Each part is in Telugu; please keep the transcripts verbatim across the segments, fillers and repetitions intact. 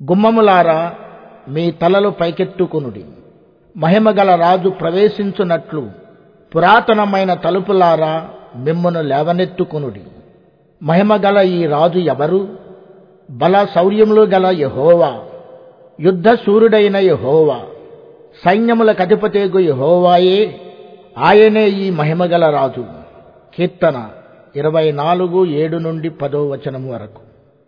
గుమ్మములారా మీ తలలు పైకెత్తుకొనుడి, మహిమగల రాజు ప్రవేశించున్నట్లు పురాతనమైన తలుపులారా మిమ్మును లేవనెత్తుకొనుడి. మహిమగల ఈ రాజు ఎవరు? బల శౌర్యములు గల యెహోవా, యుద్ధ శూరుడైన యెహోవా, సైన్యములకు అధిపతేగు యెహోవాయే, ఆయనే ఈ మహిమగల రాజు. కీర్తన ఇరవై నాలుగు ఏడు నుండి పదో వచనం వరకు.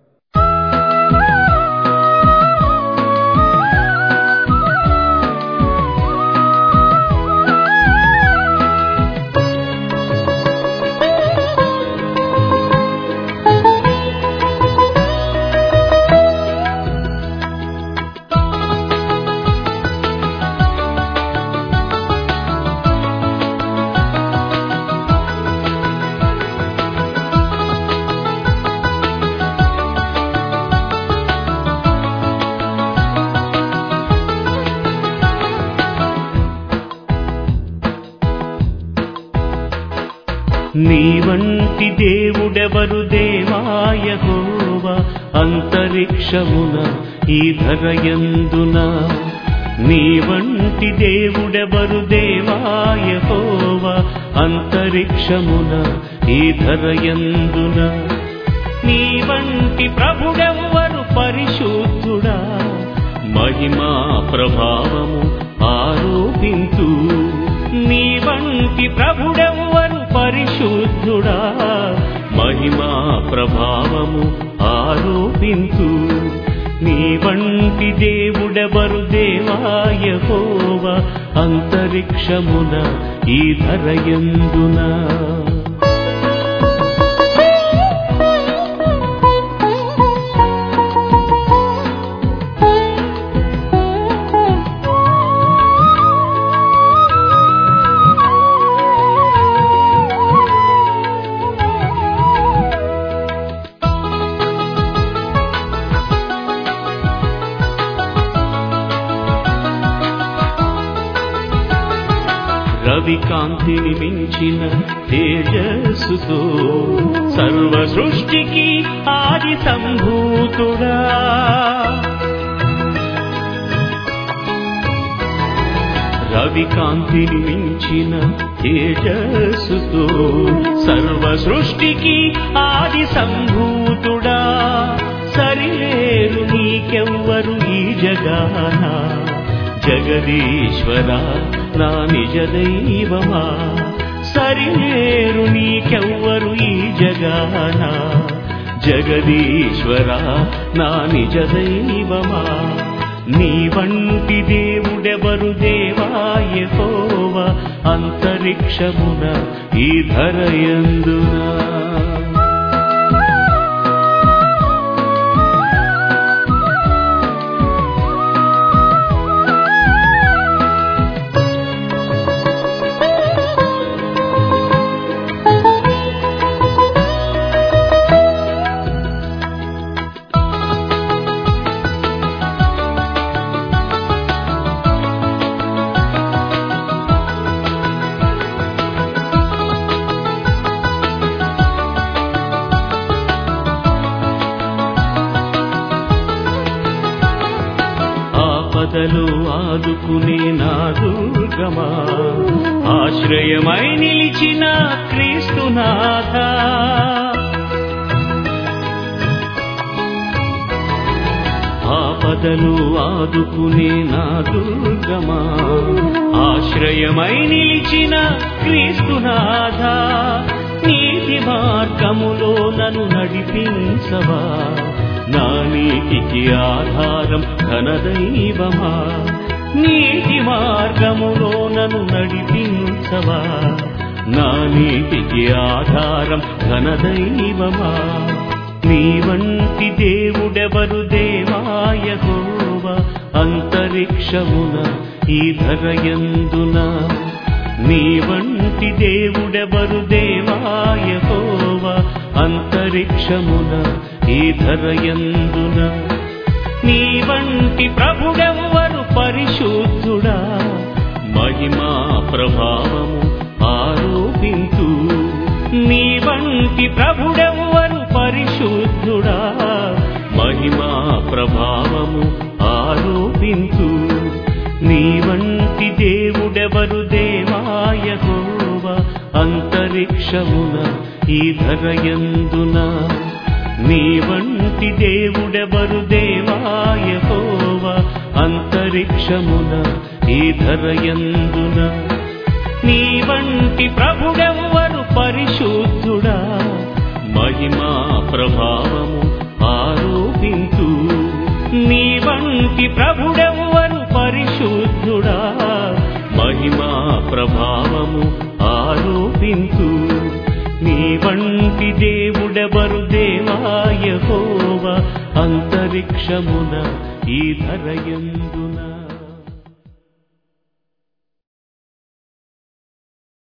నీ వంటి దేవుడెవరు దేవా యెహోవా, అంతరిక్షమున ఈ ధరయందున. నీ వంటి దేవుడెవరు దేవా యెహోవా, అంతరిక్షమున ఈ ధరయందున. నీ వంటి ప్రభుడెవ్వరు పరిశుద్ధుడా, మహిమా ప్రభావము ఆరోపింతు. నీ వంటి ప్రభుడెవ్వరు పరిశుద్ధుడా, మహిమా ప్రభావము ఆరోపింతు. నీ వంటి దేవుడెవరు దేవా యెహోవా, అంతరిక్షమున ఈ ధరయందున. రవికాంతిని మించిన తేజస్సుతో సర్వ సృష్టికి ఆది సంభూతుడా. రవికాంతిని మించిన తేజస్సుతో సర్వ సృష్టికి ఆది సంభూతుడా. సరిలేరు నీకెవ్వరు ఈ జగాన, జగదీశ్వరా నా నిజ దైవమా. సరిలేరు నీకెవ్వరు ఈ జగాన, జగదీశ్వరా నా నిజ దైవమా. నీ వంటి దేవుడెవరు దేవా యెహోవా, అంతరిక్షమున ఈ ధరయందున. ఆపదలు ఆదుకునే నా దుర్గమా, ఆశ్రయమై నిలిచిన క్రీస్తునాథ. ఆపదలు ఆదుకునే నా దుర్గమా, ఆశ్రయమై నిలిచిన క్రీస్తునాథ. నీతి మార్గములో నన్ను నడిపించవా, నా నీతికి ఆధారం ఘనదైవమా. నీతి మార్గములో నన్ను నడిపించవా, నా నీతికి ఆధారం ఘనదైవమా. నీ వంటి దేవుడెవరు దేవా యెహోవా, అంతరిక్షమున ఈ ధరయందున. నీ వంటి దేవుడెవరు దేవా యెహోవా, అంతరిక్షమున ఈ ధరయందున. నీ వంటి ప్రభుడెవ్వరు పరిశుద్ధుడా, మహిమా ప్రభావము ఆరోపింతు. నీ వంటి ప్రభుడెవ్వరు పరిశుద్ధుడా, మహిమా ప్రభావము ఆరోపింతు. నీ వంటి దేవుడెవరు దేవా యెహోవా అంతరిక్షమున ఈ ధరయందున. నీ వంటి దేవుడెవరు దేవా యెహోవా అంతరిక్షమున ఈ ధరయందున. నీ వంటి ప్రభుడెవ్వరు పరిశుద్ధుడా మహిమా ప్రభావము ఆరోపింతు. నీ వంటి ప్రభుడెవ్వరు పరిశుద్ధుడా మహిమా ప్రభావము ఆరోపింతు. నీ వంటి దేవుడెవరు దేవా యెహోవా అంతరిక్షమున ఈ ధరయందున.